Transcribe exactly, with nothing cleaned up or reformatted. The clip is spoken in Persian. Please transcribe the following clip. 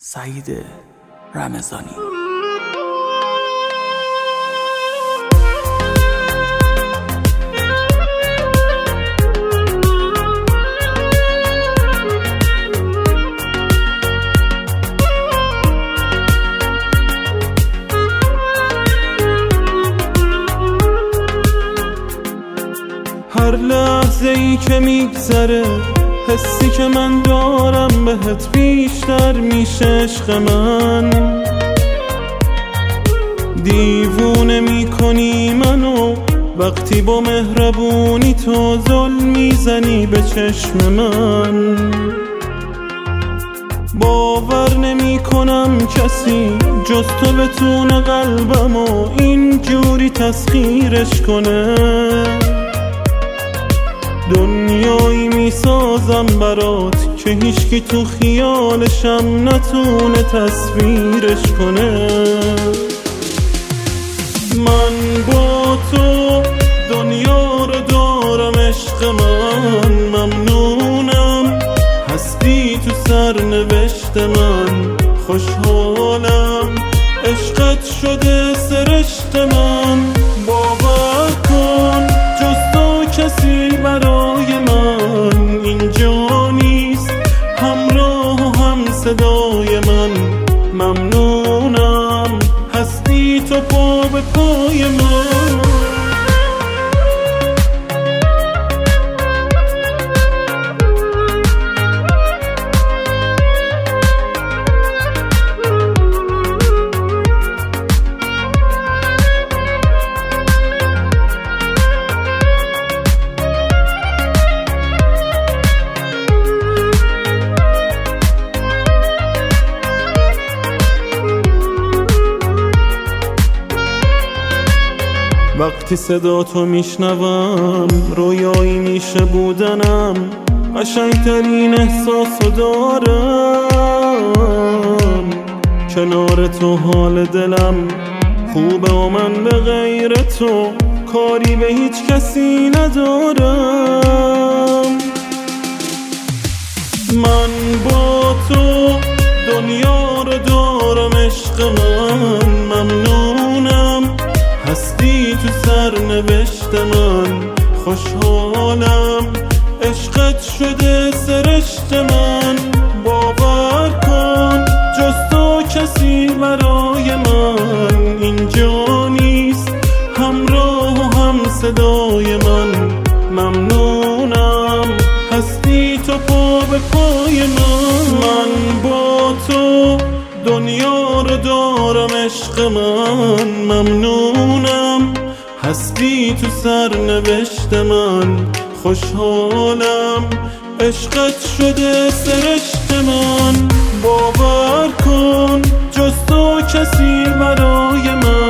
سعید رمضانی. هر لحظه ای که میگذره حسی که من دارم بهت بیشتر میشه عشق من. دیوونه میکنی منو وقتی با مهربونی تو ظلم میزنی به چشم من. باور نمی کنم کسی جز تو بتونه قلبمو اینجوری تسخیرش کنه. دنیایی میسازم برات که هیچکی تو خیالشم نتونه تصویرش کنه. من با تو دنیا رو دارم عشق من، ممنونم هستی تو سرنوشت من. خوشحالم عشقت شده سرشت من. باور کن جز تو کسی برای من اینجا نیست، همراه و هم صدای من. ممنونم هستی تو پا به پای من. وقتی صدا تو میشنوم رویایی میشه بودنم. قشنگترین احساسو دارم کنار تو. حال دلم خوبه و من به غیر تو کاری به هیچ کسی ندارم. من با تو دنیا رو دارم عشق من. ممنونم هستی تو سرنوشت من. خوشحالم عشقت شده سرشت من. باور کن جز تو کسی برای من اینجا نیست، همراه و هم صدای من. ممنونم هستی تو پا به پای من. من با تو دنیا رو دارم عشق من. ممنونم هستی تو سرنوشت من. خوشحالم عشقت شده سرشت من. باور کن جز تو کسی برای من